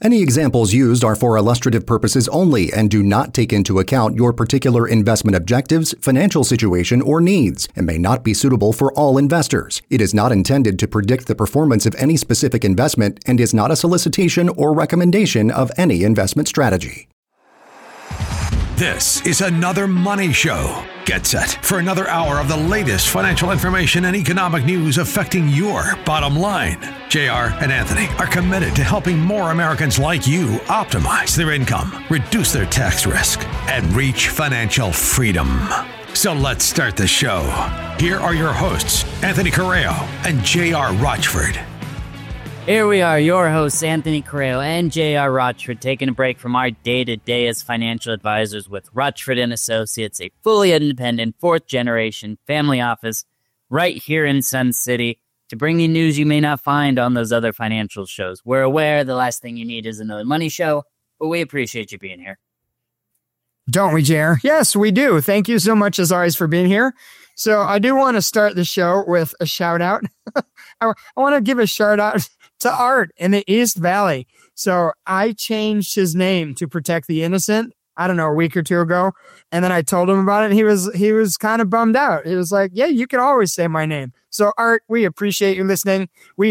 Any examples used are for illustrative purposes only and do not take into account your particular investment objectives, financial situation, or needs, and may not be suitable for all investors. It is not intended to predict the performance of any specific investment and is not a solicitation or recommendation of any investment strategy. This is another Money Show. Get set for another hour of the latest financial information and economic news affecting your bottom line. JR and Anthony are committed to helping more Americans like you optimize their income, reduce their tax risk, and reach financial freedom. So let's start the show. Here are your hosts, Anthony Correo and JR Rochford. Here we are, your hosts, Anthony Correo and J.R. Rochford, taking a break from our day-to-day as financial advisors with Rochford & Associates, a fully independent, fourth-generation family office right here in Sun City to bring you news you may not find on those other financial shows. We're aware the last thing you need is another money show, but we appreciate you being here. Don't we, J.R.? Yes, we do. Thank you so much, as always, for being here. So I do want to start the show with a shout-out. I want to give a shout-out to Art in the East Valley. So I changed his name to protect the innocent, I don't know, a week or two ago. And then I told him about it. And he was kind of bummed out. He was like, yeah, you can always say my name. So Art, we appreciate you listening.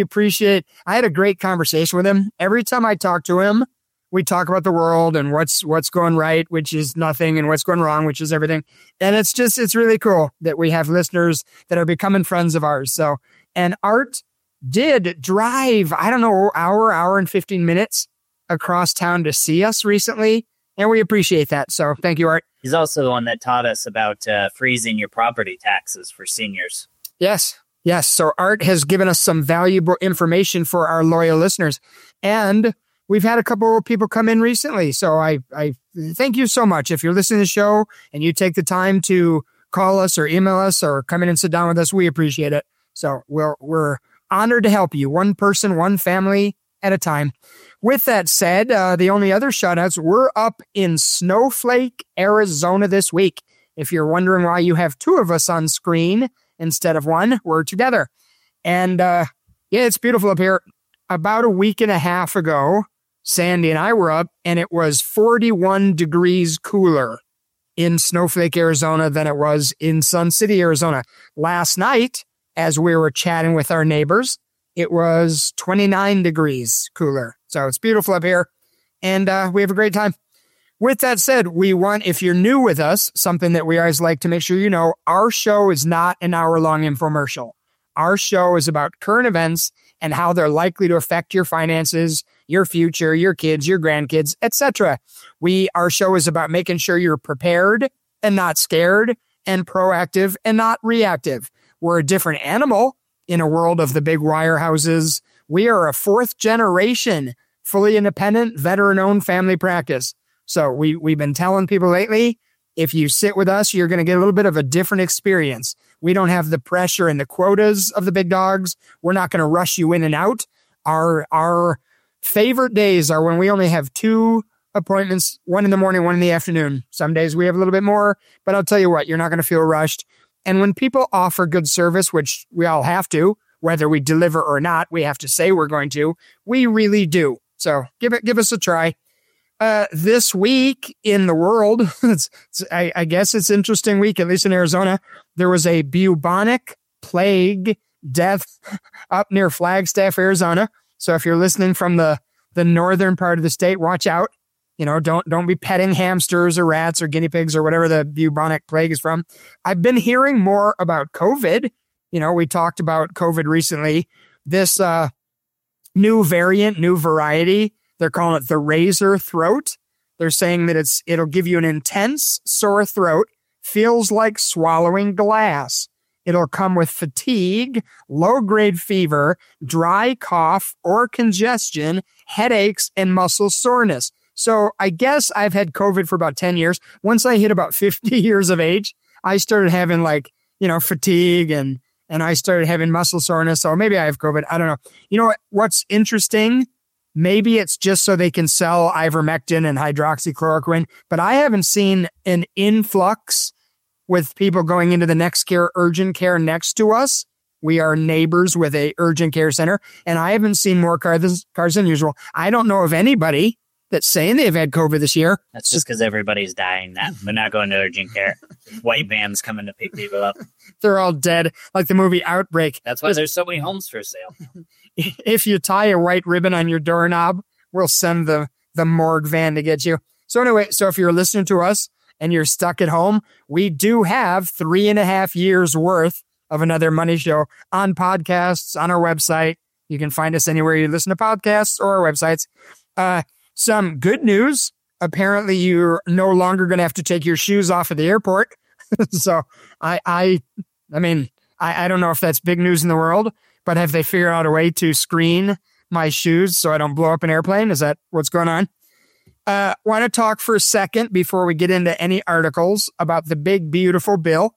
I had a great conversation with him. Every time I talk to him, we talk about the world and what's going right, which is nothing, and what's going wrong, which is everything. And it's really cool that we have listeners that are becoming friends of ours. So, and Art did drive, I don't know, hour and 15 minutes across town to see us recently. And we appreciate that. So thank you, Art. He's also the one that taught us about freezing your property taxes for seniors. Yes. So Art has given us some valuable information for our loyal listeners. And we've had a couple of people come in recently. So I thank you so much. If you're listening to the show and you take the time to call us or email us or come in and sit down with us, we appreciate it. So we're honored to help you, one person, one family at a time. With that said, the only other shout-outs, we're up in Snowflake, Arizona this week. If you're wondering why you have two of us on screen instead of one, we're together. And it's beautiful up here. About a week and a half ago, Sandy and I were up, and it was 41 degrees cooler in Snowflake, Arizona than it was in Sun City, Arizona. Last night, as we were chatting with our neighbors, it was 29 degrees cooler. So it's beautiful up here, and we have a great time. With that said, if you're new with us, something that we always like to make sure you know, our show is not an hour-long infomercial. Our show is about current events and how they're likely to affect your finances, your future, your kids, your grandkids, etc. Our show is about making sure you're prepared and not scared, and proactive and not reactive. We're a different animal in a world of the big wirehouses. We are a fourth generation, fully independent, veteran-owned family practice. So we've been telling people lately, if you sit with us, you're going to get a little bit of a different experience. We don't have the pressure and the quotas of the big dogs. We're not going to rush you in and out. Our favorite days are when we only have two appointments, one in the morning, one in the afternoon. Some days we have a little bit more, but I'll tell you what, you're not going to feel rushed. And when people offer good service, which we all have to, whether we deliver or not, we have to say we're going to, we really do. So give us a try. This week in the world, I guess it's an interesting week, at least in Arizona. There was a bubonic plague death up near Flagstaff, Arizona. So if you're listening from the northern part of the state, watch out. You know, don't be petting hamsters or rats or guinea pigs or whatever the bubonic plague is from. I've been hearing more about COVID. You know, we talked about COVID recently. This new variant, new variety, they're calling it the razor throat. They're saying that it'll give you an intense sore throat, feels like swallowing glass. It'll come with fatigue, low-grade fever, dry cough or congestion, headaches, and muscle soreness. So I guess I've had COVID for about 10 years. Once I hit about 50 years of age, I started having fatigue and I started having muscle soreness. So maybe I have COVID. I don't know. You know what's interesting? Maybe it's just so they can sell ivermectin and hydroxychloroquine, but I haven't seen an influx with people going into the next care, urgent care next to us We are neighbors with a urgent care center, and I haven't seen more cars than usual. I don't know of anybody that's saying they've had COVID this year. That's just because everybody's dying. They're not going to urgent care. White vans coming to pick people up. They're all dead, like the movie Outbreak. That's why there's so many homes for sale. If you tie a white ribbon on your doorknob, we'll send the morgue van to get you. So anyway, so if you're listening to us and you're stuck at home, we do have 3.5 years worth of Another Money Show on podcasts, on our website. You can find us anywhere you listen to podcasts or our websites. Some good news. Apparently, you're no longer going to have to take your shoes off at the airport. So I mean, I don't know if that's big news in the world, but have they figured out a way to screen my shoes so I don't blow up an airplane? Is that what's going on? Want to talk for a second before we get into any articles about the big, beautiful bill.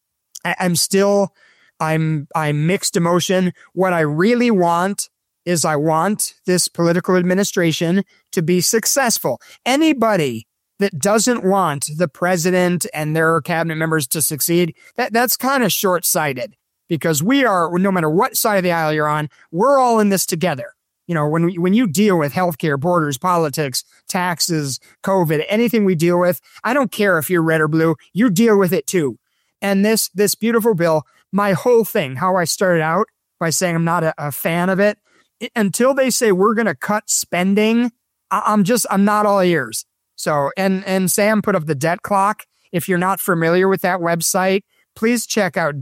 I'm mixed emotion. What I really want is I want this political administration to be successful. Anybody that doesn't want the president and their cabinet members to succeed, that's kind of short-sighted, because we are, no matter what side of the aisle you're on, we're all in this together. You know, when you deal with healthcare, borders, politics, taxes, COVID, anything we deal with, I don't care if you're red or blue, you deal with it too. And this beautiful bill, my whole thing, how I started out by saying I'm not a fan of it, until they say we're going to cut spending, I'm not all ears. So, and Sam put up the debt clock. If you're not familiar with that website, please check out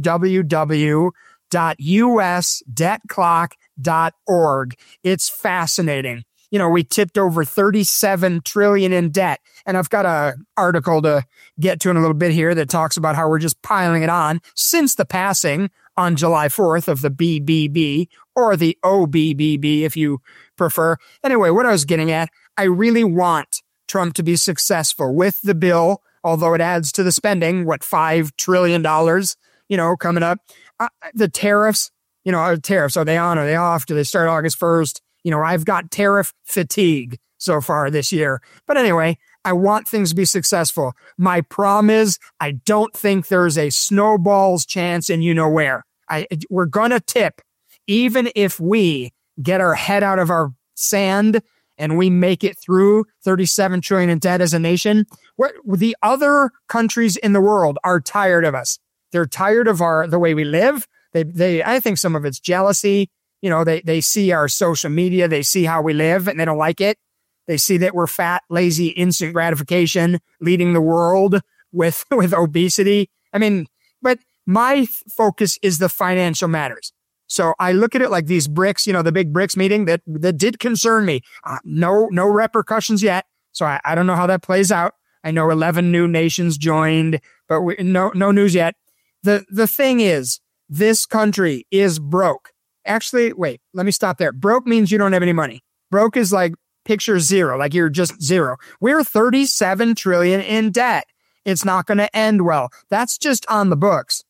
www.usdebtclock.org. It's fascinating. You know, we tipped over 37 trillion in debt. And I've got an article to get to in a little bit here that talks about how we're just piling it on since the passing on July 4th of the BBB, or the OBBB if you prefer. Anyway, what I was getting at, I really want Trump to be successful with the bill, although it adds to the spending, $5 trillion, coming up. The tariffs, tariffs, are they on? Are they off? Do they start August 1st? I've got tariff fatigue so far this year. But anyway, I want things to be successful. My problem is I don't think there's a snowball's chance in where. We're going to tip, even if we get our head out of our sand and we make it through 37 trillion in debt as a nation. The other countries in the world are tired of us. They're tired of the way we live. I think some of it's jealousy. They see our social media, they see how we live, and they don't like it. They see that we're fat, lazy, instant gratification, leading the world with obesity. I mean, but my focus is the financial matters. So I look at it like these BRICS, the big BRICS meeting that did concern me. No repercussions yet. So I don't know how that plays out. I know 11 new nations joined, but no news yet. The thing is, this country is broke. Actually, wait, let me stop there. Broke means you don't have any money. Broke is like picture zero, like you're just zero. We're 37 trillion in debt. It's not going to end well. That's just on the books.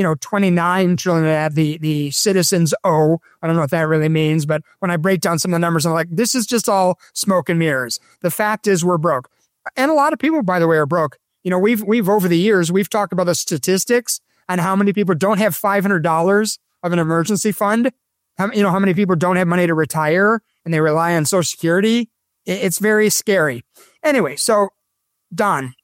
29 trillion that the citizens owe. I don't know what that really means, but when I break down some of the numbers, I'm like, this is just all smoke and mirrors. The fact is we're broke. And a lot of people, by the way, are broke. We've over the years, we've talked about the statistics on how many people don't have $500 of an emergency fund. How many people don't have money to retire and they rely on Social Security. It's very scary. Anyway, so Don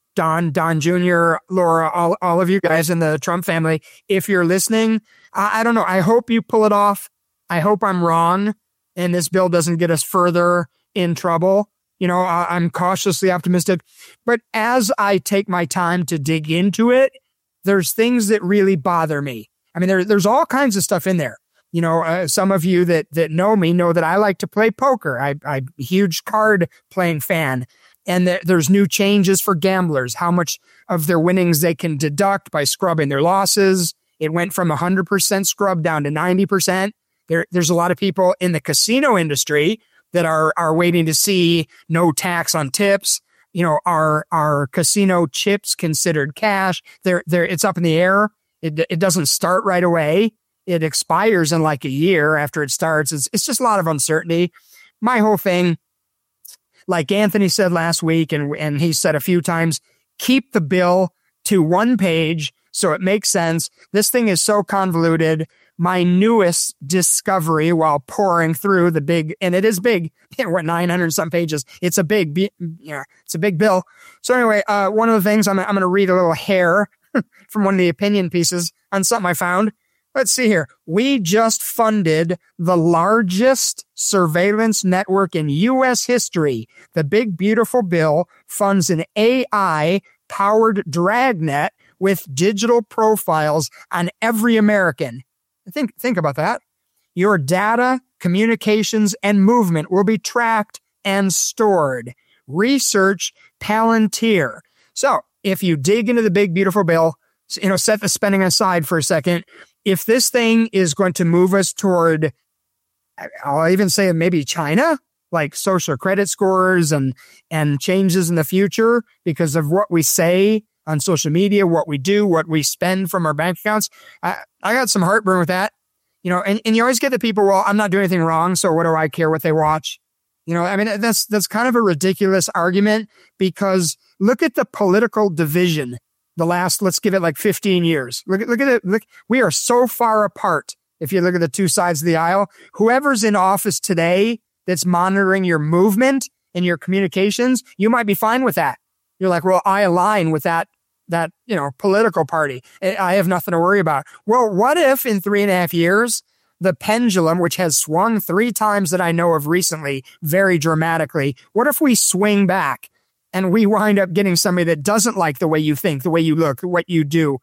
Jr., Laura, all of you guys in the Trump family, if you're listening, I don't know. I hope you pull it off. I hope I'm wrong and this bill doesn't get us further in trouble. I'm cautiously optimistic. But as I take my time to dig into it, there's things that really bother me. I mean, there's all kinds of stuff in there. Some of you that know me know that I like to play poker. I'm a huge card playing fan. And there's new changes for gamblers, how much of their winnings they can deduct by scrubbing their losses. It went from 100% scrub down to 90%. There's a lot of people in the casino industry that are waiting to see no tax on tips. Are casino chips considered cash? It's up in the air. It doesn't start right away. It expires in like a year after it starts. It's just a lot of uncertainty. My whole thing, like Anthony said last week, and he said a few times, keep the bill to one page So it makes sense. This thing is so convoluted. My newest discovery while pouring through the big, and it is big, we're at 900 some pages. It's a big bill. So anyway, one of the things I'm going to read a little hair from one of the opinion pieces on something I found. Let's see here. We just funded the largest surveillance network in U.S. history. The Big Beautiful Bill funds an AI-powered dragnet with digital profiles on every American. Think about that. Your data, communications, and movement will be tracked and stored. Research Palantir. So if you dig into the Big Beautiful Bill, set the spending aside for a second. If this thing is going to move us toward, I'll even say maybe China, like social credit scores and changes in the future because of what we say on social media, what we do, what we spend from our bank accounts, I got some heartburn with that. And you always get the people, well, I'm not doing anything wrong, so what do I care what they watch? That's kind of a ridiculous argument because look at the political division. The last, let's give it like 15 years. Look at it. Look, we are so far apart. If you look at the two sides of the aisle, whoever's in office today that's monitoring your movement and your communications, you might be fine with that. You're like, well, I align with that political party. I have nothing to worry about. Well, what if in 3.5 years, the pendulum, which has swung 3 times that I know of recently, very dramatically, what if we swing back? And we wind up getting somebody that doesn't like the way you think, the way you look, what you do.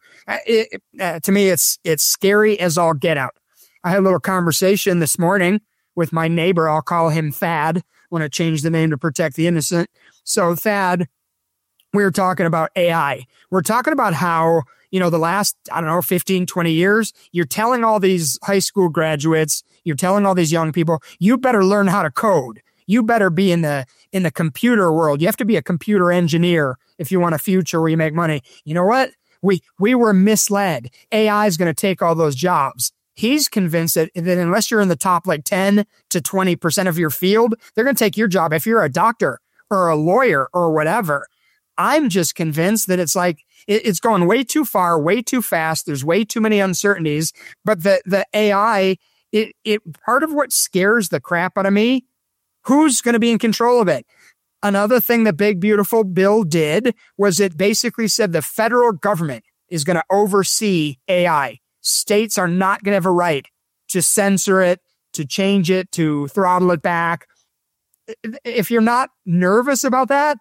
To me, it's scary as all get out. I had a little conversation this morning with my neighbor. I'll call him Thad. I want to change the name to protect the innocent. So Thad, we were talking about AI. We're talking about how, the last, 15, 20 years, you're telling all these high school graduates, you're telling all these young people, you better learn how to code. You better be in the computer world. You have to be a computer engineer if you want a future where you make money. You know what? We were misled. AI is going to take all those jobs. He's convinced that unless you're in the top like 10 to 20% of your field, they're going to take your job if you're a doctor or a lawyer or whatever. I'm just convinced that it's like it's going way too far, way too fast. There's way too many uncertainties. But the AI, it part of what scares the crap out of me, who's going to be in control of it? Another thing the Big Beautiful Bill did was it basically said the federal government is going to oversee AI. States are not going to have a right to censor it, to change it, to throttle it back. If you're not nervous about that,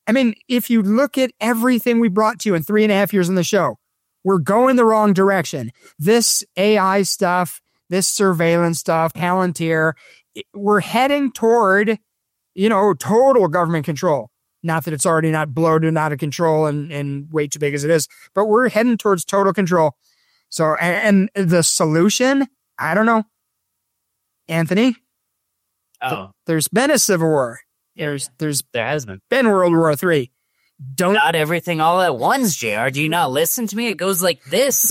if you look at everything we brought to you in 3.5 years on the show, we're going the wrong direction. This AI stuff, this surveillance stuff, Palantir, we're heading toward, total government control. Not that it's already not bloated, out of control and way too big as it is, but we're heading towards total control. So, and the solution, I don't know. Anthony? There's been a civil war. There has been World War III. Not everything all at once, JR. Do you not listen to me? It goes like this.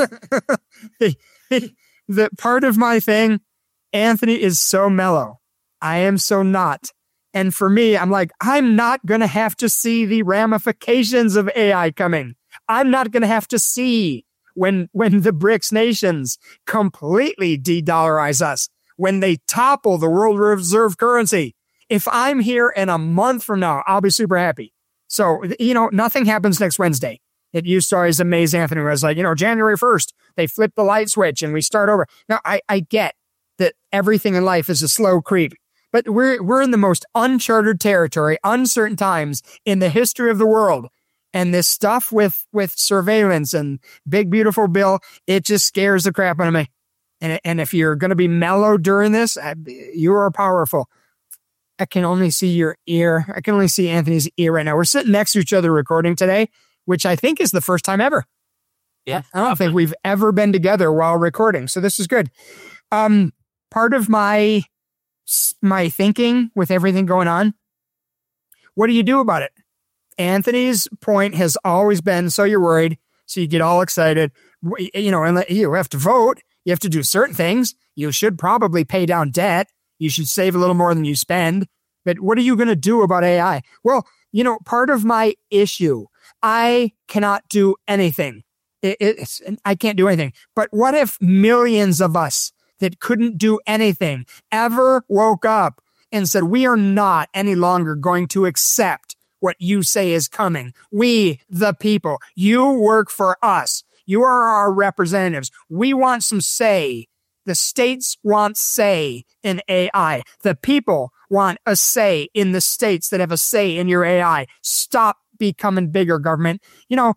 The part of my thing, Anthony is so mellow. I am so not. And for me, I'm like, I'm not going to have to see the ramifications of AI coming. I'm not going to have to see when the BRICS nations completely de-dollarize us, when they topple the world reserve currency. If I'm here in a month from now, I'll be super happy. So, nothing happens next Wednesday. It used to always amaze Anthony. Where I was like, January 1st, they flip the light switch and we start over. Now, I get that everything in life is a slow creep, but we're in the most uncharted territory, uncertain times in the history of the world. And this stuff with surveillance and Big Beautiful Bill, it just scares the crap out of me. And if you're going to be mellow during this, you are powerful. I can only see your ear. I can only see Anthony's ear right now. We're sitting next to each other recording today, which I think is the first time ever. Yeah. I don't think we've ever been together while recording. So this is good. Part of my thinking with everything going on, what do you do about it? Anthony's point has always been, so you're worried, so you get all excited, and you have to vote. You have to do certain things. You should probably pay down debt. You should save a little more than you spend. But what are you going to do about AI? Well, part of my issue, I cannot do anything I can't do anything. But what if millions of us that couldn't do anything ever woke up and said, we are not any longer going to accept what you say is coming. We, the people, you work for us. You are our representatives. We want some say. The states want say in AI. The people want a say in the states that have a say in your AI. Stop becoming bigger, government. You know,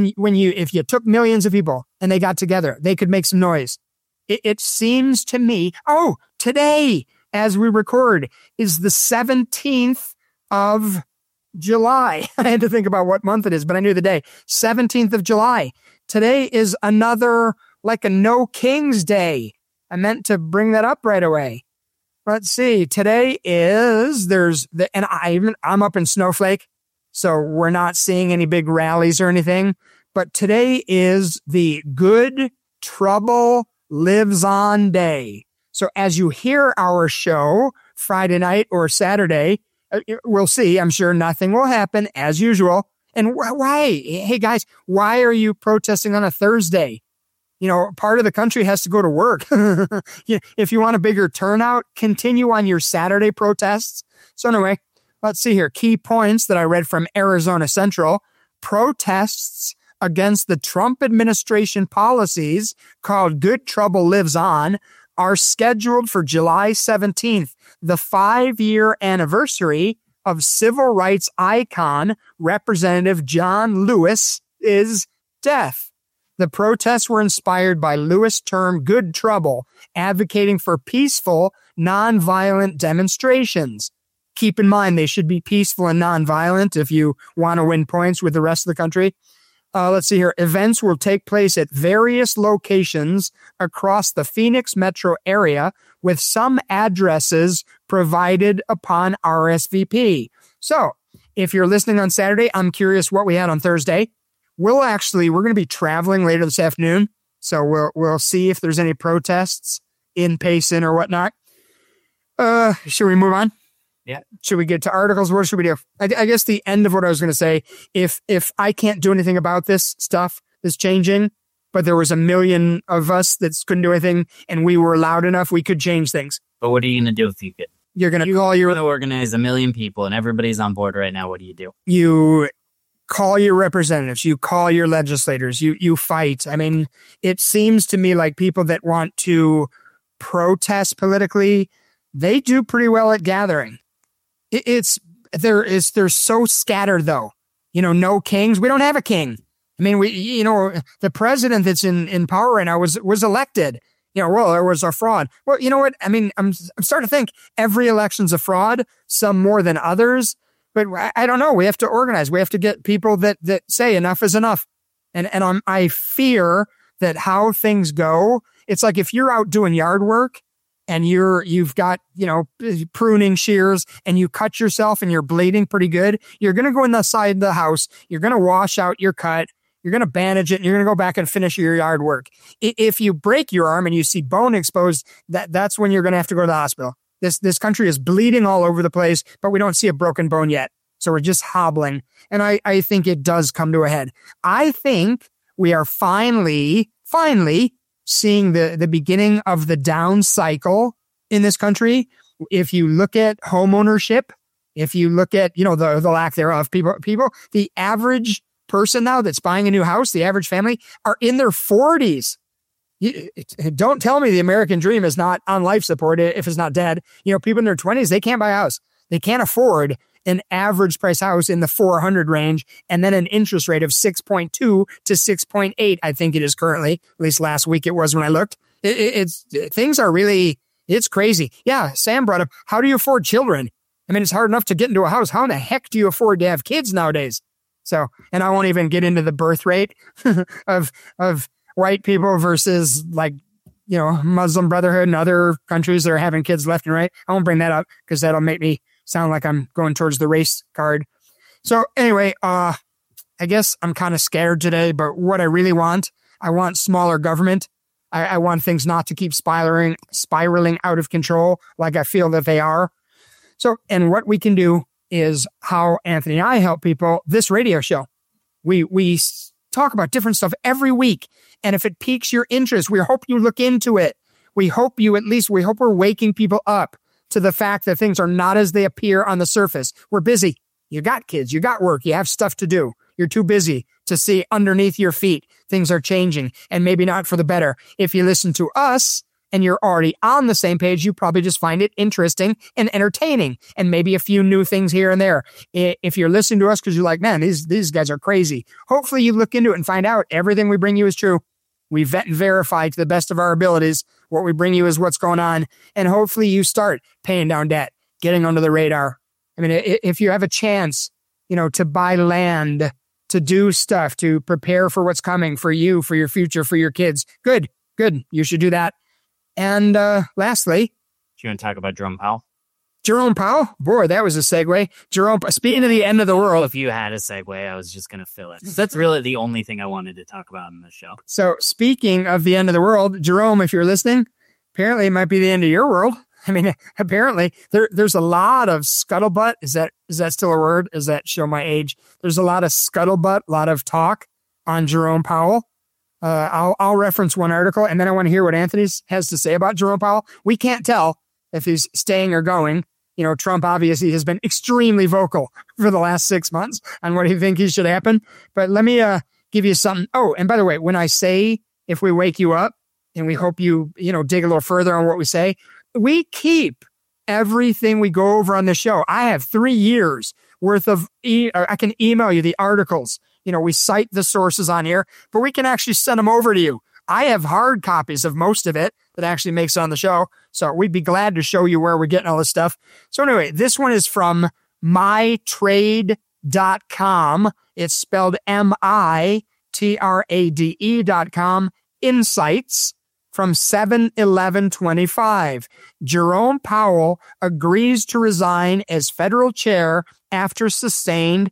if you took millions of people and they got together, they could make some noise. It seems to me, today, as we record, is the 17th of July. I had to think about what month it is, but I knew the day. 17th of July. Today is another, like a No King's Day. I meant to bring that up right away. Let's see. Today is, I'm up in Snowflake, so we're not seeing any big rallies or anything, but today is the Good Trouble Lives On Day. So as you hear our show Friday night or Saturday, we'll see. I'm sure nothing will happen as usual. And why? Hey guys, why are you protesting on a Thursday? You know, part of the country has to go to work. If you want a bigger turnout, continue on your Saturday protests. So anyway, let's see here. Key points that I read from Arizona Central. Protests against the Trump administration policies called Good Trouble Lives On are scheduled for July 17th, the 5-year anniversary of civil rights icon Representative John Lewis's death. The protests were inspired by Lewis' term Good Trouble, advocating for peaceful, nonviolent demonstrations. Keep in mind, they should be peaceful and nonviolent if you want to win points with the rest of the country. Let's see here. Events will take place at various locations across the Phoenix metro area with some addresses provided upon RSVP. So if you're listening on Saturday, I'm curious what we had on Thursday. We're going to be traveling later this afternoon. So we'll see if there's any protests in Payson or whatnot. Should we move on? Yeah. Should we get to articles? What should we do? I guess the end of what I was going to say, if I can't do anything about this stuff that's changing, but there was a million of us that couldn't do anything and we were loud enough, we could change things. But what are you going to do if you could? You're going to organize a million people and everybody's on board right now. What do? You call your representatives, you call your legislators, you fight. I mean, it seems to me like people that want to protest politically, they do pretty well at gathering. They're so scattered though. You know, no kings. We don't have a king. I mean, the president that's in power right now was elected. You know, well, there was a fraud. Well, you know what? I mean, I'm starting to think every election's a fraud, some more than others. But I don't know. We have to organize. We have to get people that say enough is enough. And I fear that how things go, it's like if you're out doing yard work and you've got, pruning shears and you cut yourself and you're bleeding pretty good, you're going to go in the side of the house. You're going to wash out your cut. You're going to bandage it and you're going to go back and finish your yard work. If you break your arm and you see bone exposed, that's when you're going to have to go to the hospital. This country is bleeding all over the place, but we don't see a broken bone yet. So we're just hobbling. And I think it does come to a head. I think we are finally seeing the beginning of the down cycle in this country. If you look at home ownership, if you look at, the lack thereof, people, the average person now that's buying a new house, the average family are in their 40s. Don't tell me the American dream is not on life support if it's not dead. People in their 20s, they can't buy a house. They can't afford an average price house in the 400 range and then an interest rate of 6.2 to 6.8. I think it is currently, at least last week it was when I looked. Things are really, it's crazy. Yeah. Sam brought up, how do you afford children? I mean, it's hard enough to get into a house. How in the heck do you afford to have kids nowadays? So, and I won't even get into the birth rate of white people versus Muslim Brotherhood and other countries that are having kids left and right. I won't bring that up because that'll make me sound like I'm going towards the race card. So anyway, I guess I'm kind of scared today, but what I really want, I want smaller government. I want things not to keep spiraling out of control like I feel that they are. So, and what we can do is how Anthony and I help people, this radio show. We talk about different stuff every week. And if it piques your interest, we hope you look into it. We hope we're waking people up to the fact that things are not as they appear on the surface. We're busy. You got kids, you got work, you have stuff to do. You're too busy to see underneath your feet. Things are changing, and maybe not for the better. If you listen to us and you're already on the same page, you probably just find it interesting and entertaining, and maybe a few new things here and there. If you're listening to us because you're like, man, these guys are crazy, hopefully you look into it and find out everything we bring you is true. We vet and verify to the best of our abilities. What we bring you is what's going on, and hopefully you start paying down debt, getting under the radar. I mean, if you have a chance, to buy land, to do stuff, to prepare for what's coming for you, for your future, for your kids, good. You should do that. And lastly, do you want to talk about Jerome Powell? Jerome Powell? Boy, that was a segue. Jerome, speaking of the end of the world. If you had a segue, I was just going to fill it. That's really the only thing I wanted to talk about in this show. So speaking of the end of the world, Jerome, if you're listening, apparently it might be the end of your world. I mean, apparently there's a lot of scuttlebutt. Is that still a word? Does that show my age? There's a lot of scuttlebutt, a lot of talk on Jerome Powell. I'll reference one article, and then I want to hear what Anthony has to say about Jerome Powell. We can't tell if he's staying or going. Trump obviously has been extremely vocal for the last 6 months on what he thinks should happen. But let me give you something. Oh, and by the way, when I say if we wake you up, and we hope you dig a little further on what we say, we keep everything we go over on the show. I have 3 years worth of, I can email you the articles. We cite the sources on here, but we can actually send them over to you. I have hard copies of most of it that actually makes it on the show. So we'd be glad to show you where we're getting all this stuff. So anyway, this one is from mytrade.com. It's spelled MITRADE.com. Insights from 7/11/25. Jerome Powell agrees to resign as federal chair after sustained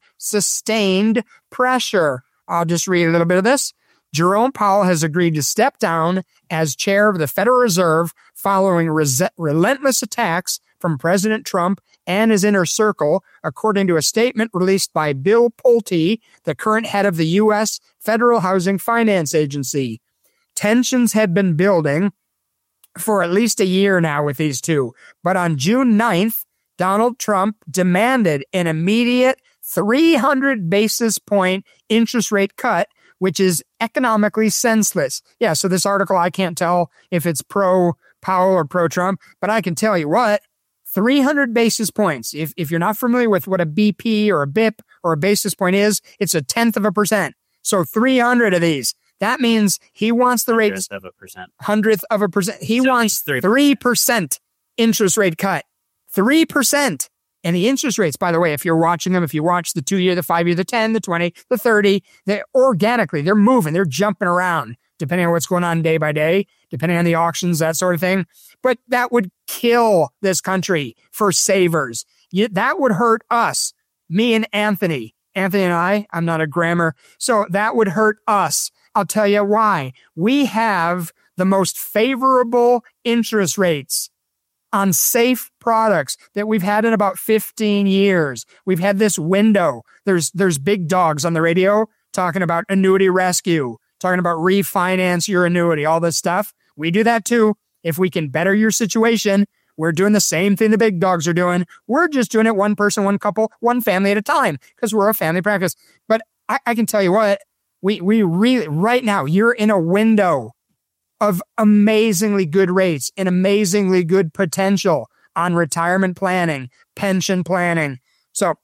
pressure. I'll just read a little bit of this. Jerome Powell has agreed to step down as chair of the Federal Reserve following relentless attacks from President Trump and his inner circle, according to a statement released by Bill Pulte, the current head of the U.S. Federal Housing Finance Agency. Tensions had been building for at least a year now with these two, but on June 9th, Donald Trump demanded an immediate 300 basis point interest rate cut, which is economically senseless. Yeah, so this article, I can't tell if it's pro-Powell or pro-Trump, but I can tell you what, 300 basis points. If you're not familiar with what a BP or a BIP or a basis point is, it's 0.1%. So 300 of these. That means he wants the rate 100th of a percent. He wants 3% interest rate cut. 3%. And the interest rates, by the way, if you're watching them, if you watch the 2-year, the 5-year, the 10, the 20, the 30, they're moving, they're jumping around, depending on what's going on day by day, depending on the auctions, that sort of thing. But that would kill this country for savers. That would hurt us, me and Anthony. Anthony and I'm not a grammar. So that would hurt us. I'll tell you why. We have the most favorable interest rates on safe products that we've had in about 15 years. We've had this window. There's big dogs on the radio talking about annuity rescue, talking about refinance your annuity, all this stuff. We do that too. If we can better your situation, we're doing the same thing the big dogs are doing. We're just doing it one person, one couple, one family at a time because we're a family practice. But I can tell you what, we really, right now, you're in a window of amazingly good rates and amazingly good potential on retirement planning, pension planning. So,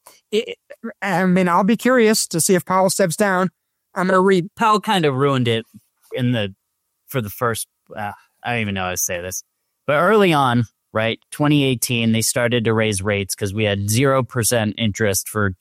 I'll be curious to see if Powell steps down. I'm going to read. Powell kind of ruined it for the first, I don't even know how to say this, but early on, right, 2018, they started to raise rates because we had 0% interest for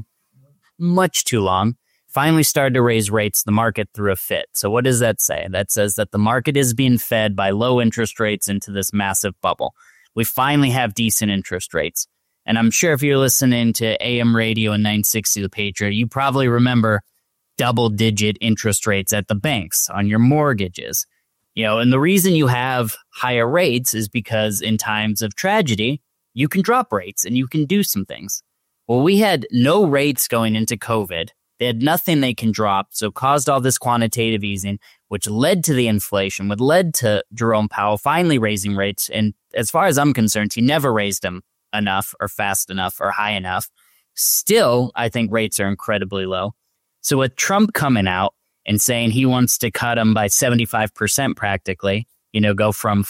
much too long. Finally started to raise rates, the market threw a fit. So what does that say? That says that the market is being fed by low interest rates into this massive bubble. We finally have decent interest rates. And I'm sure if you're listening to AM radio and 960 The Patriot, you probably remember double-digit interest rates at the banks on your mortgages. And the reason you have higher rates is because in times of tragedy, you can drop rates and you can do some things. Well, we had no rates going into COVID. They had nothing they can drop, so caused all this quantitative easing, which led to the inflation, which led to Jerome Powell finally raising rates. And as far as I'm concerned, he never raised them enough or fast enough or high enough. Still, I think rates are incredibly low. So with Trump coming out and saying he wants to cut them by 75% practically, go from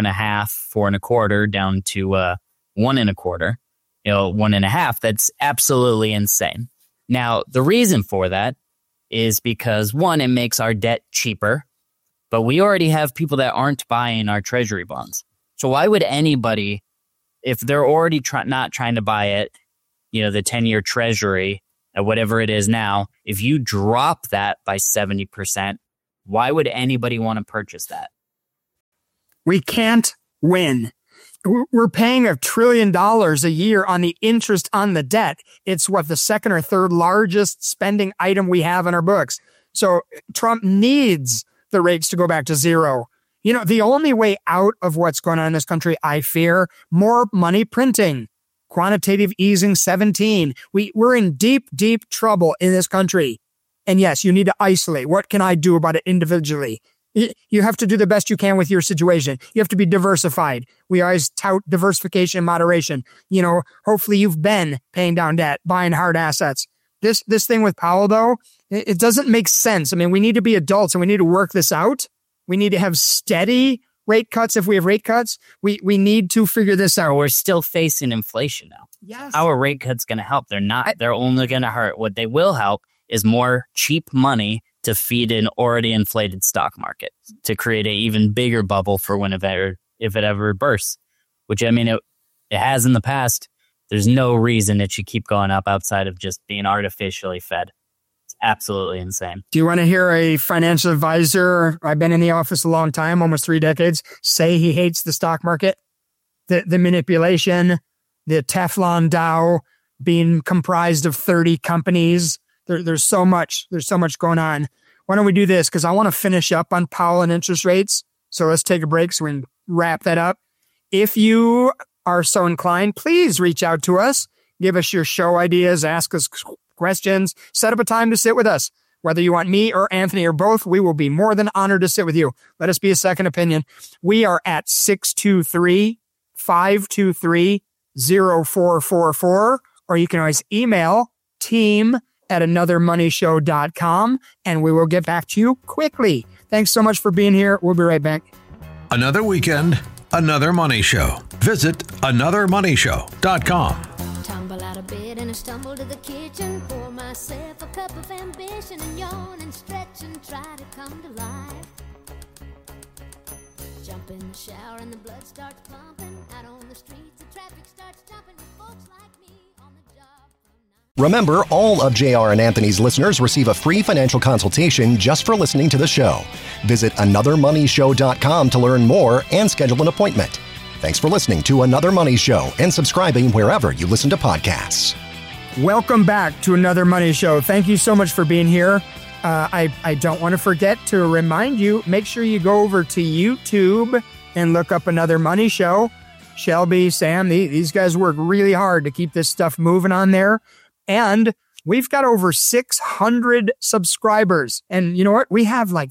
4.25% down to 1.25%, 1.5%, that's absolutely insane. Now, the reason for that is because, one, it makes our debt cheaper, but we already have people that aren't buying our treasury bonds. So why would anybody, if they're already not trying to buy it, the 10-year treasury at whatever it is now, if you drop that by 70%, why would anybody want to purchase that? We can't win. We're paying $1 trillion a year on the interest on the debt. It's the second or third largest spending item we have in our books. So Trump needs the rates to go back to zero. The only way out of what's going on in this country, I fear, more money printing, quantitative easing 17. We're in deep, deep trouble in this country. And yes, you need to isolate. What can I do about it individually? You have to do the best you can with your situation. You have to be diversified. We always tout diversification and moderation. Hopefully you've been paying down debt, buying hard assets. This thing with Powell, though, it doesn't make sense. I mean, we need to be adults and we need to work this out. We need to have steady rate cuts if we have rate cuts. We need to figure this out. We're still facing inflation now. Yes. How are rate cuts going to help? They're not. They're only going to hurt. What they will help is more cheap money to feed an already inflated stock market, to create an even bigger bubble for if it ever bursts, which, I mean, it has in the past. There's no reason it should keep going up outside of just being artificially fed. It's absolutely insane. Do you want to hear a financial advisor, I've been in the office a long time, almost 3 decades, say he hates the stock market? The manipulation, the Teflon Dow being comprised of 30 companies. There's so much going on. Why don't we do this? Because I want to finish up on Powell and interest rates. So let's take a break so we can wrap that up. If you are so inclined, please reach out to us. Give us your show ideas, ask us questions, set up a time to sit with us. Whether you want me or Anthony or both, we will be more than honored to sit with you. Let us be a second opinion. We are at 623-523-0444, or you can always email team@anothermoneyshow.com, and we will get back to you quickly. Thanks so much for being here. We'll be right back. Another weekend, another money show. Visit anothermoneyshow.com. Tumble out of bed and I stumble to the kitchen, pour myself a cup of ambition and yawn and stretch and try to come to life. Jump in the shower and the blood starts pumping. Out on the streets, the traffic starts jumping with folks like me on the job. Remember, all of JR and Anthony's listeners receive a free financial consultation just for listening to the show. Visit anothermoneyshow.com to learn more and schedule an appointment. Thanks for listening to Another Money Show and subscribing wherever you listen to podcasts. Welcome back to Another Money Show. Thank you so much for being here. I don't want to forget to remind you, make sure you go over to YouTube and look up Another Money Show. Shelby, Sam, these guys work really hard to keep this stuff moving on there. And we've got over 600 subscribers. And you know what? We have like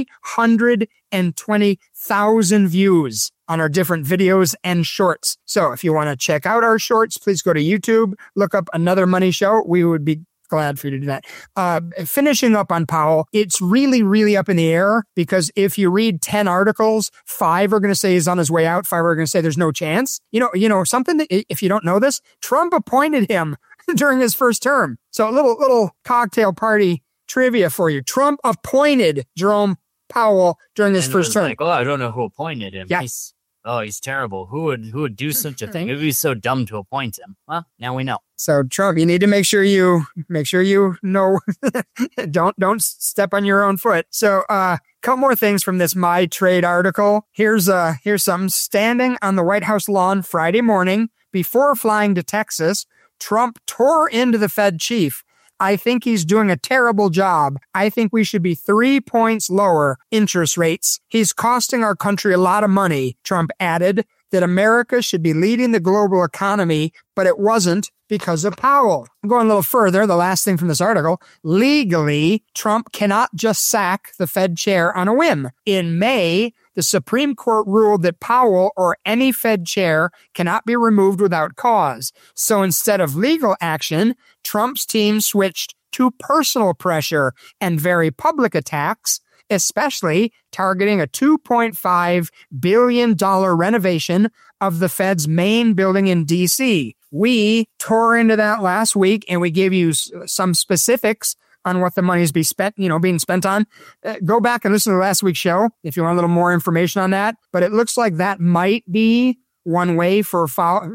320,000 views on our different videos and shorts. So if you want to check out our shorts, please go to YouTube, look up Another Money Show. We would be glad for you to do that. Finishing up on Powell, it's really, really up in the air because if you read 10 articles, 5 are going to say he's on his way out. 5 are going to say there's no chance. You know, something that, if you don't know this, Trump appointed him during his first term. So a little cocktail party trivia for you. Trump appointed Jerome Powell during his first term. Like, I don't know who appointed him. Yeah. He's terrible. Who would do such a thing? It would be so dumb to appoint him. Well, now we know. So Trump, you need to make sure you know, don't step on your own foot. So, couple more things from this My Trade article. Here's some. Standing on the White House lawn Friday morning before flying to Texas, Trump tore into the Fed chief. I think he's doing a terrible job. I think we should be 3 points lower interest rates. He's costing our country a lot of money. Trump added that America should be leading the global economy, but it wasn't. because of Powell. I'm going a little further. The last thing from this article, legally, Trump cannot just sack the Fed chair on a whim. In May, the Supreme Court ruled that Powell or any Fed chair cannot be removed without cause. So instead of legal action, Trump's team switched to personal pressure and very public attacks, especially targeting a $2.5 billion renovation of the Fed's main building in D.C. We tore into that last week, and we gave you some specifics on what the money's being spent on. Go back and listen to last week's show if you want a little more information on that. But it looks like that might be one way for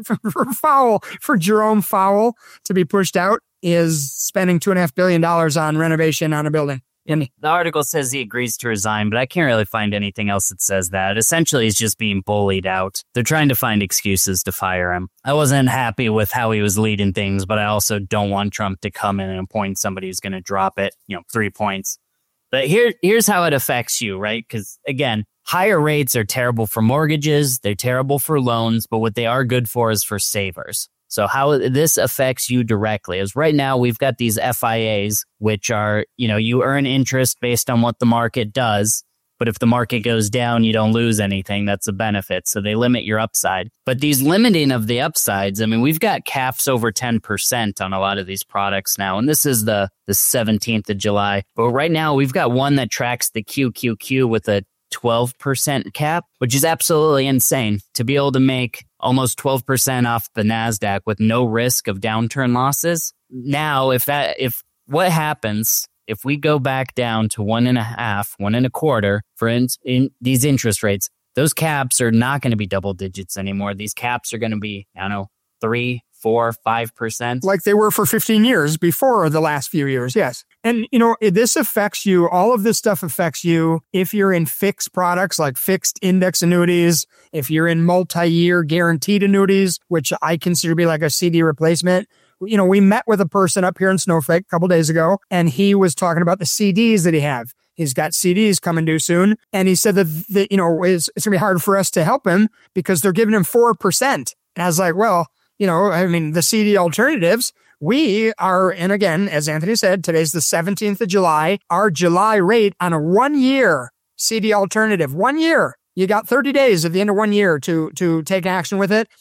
Jerome Powell to be pushed out, is spending $2.5 billion on renovation on a building. The article says he agrees to resign, but I can't really find anything else that says that. Essentially, he's just being bullied out. They're trying to find excuses to fire him. I wasn't happy with how he was leading things, but I also don't want Trump to come in and appoint somebody who's going to drop it, 3 points. But here's how it affects you, right? Because, again, higher rates are terrible for mortgages. They're terrible for loans, but what they are good for is for savers. So how this affects you directly is right now we've got these FIAs, which are, you earn interest based on what the market does. But if the market goes down, you don't lose anything. That's a benefit. So they limit your upside. But these limiting of the upsides, we've got caps over 10% on a lot of these products now. And this is the 17th of July. But right now we've got one that tracks the QQQ with a 12% cap, which is absolutely insane to be able to make almost 12% off the NASDAQ with no risk of downturn losses. Now, if what happens if we go back down to 1.5, 1.25 for in these interest rates, those caps are not going to be double digits anymore. These caps are going to be, 3, 4, 5%. Like they were for 15 years before the last few years. Yes. And, this affects you. All of this stuff affects you if you're in fixed products like fixed index annuities, if you're in multi-year guaranteed annuities, which I consider to be like a CD replacement. We met with a person up here in Snowflake a couple days ago, and he was talking about the CDs that he have. He's got CDs coming due soon. And he said that it's going to be hard for us to help him because they're giving him 4%. And I was like, well, the CD alternatives, we are, and again, as Anthony said, today's the 17th of July. Our July rate on a 1-year CD alternative, 1 year, you got 30 days at the end of 1 year to take action with it,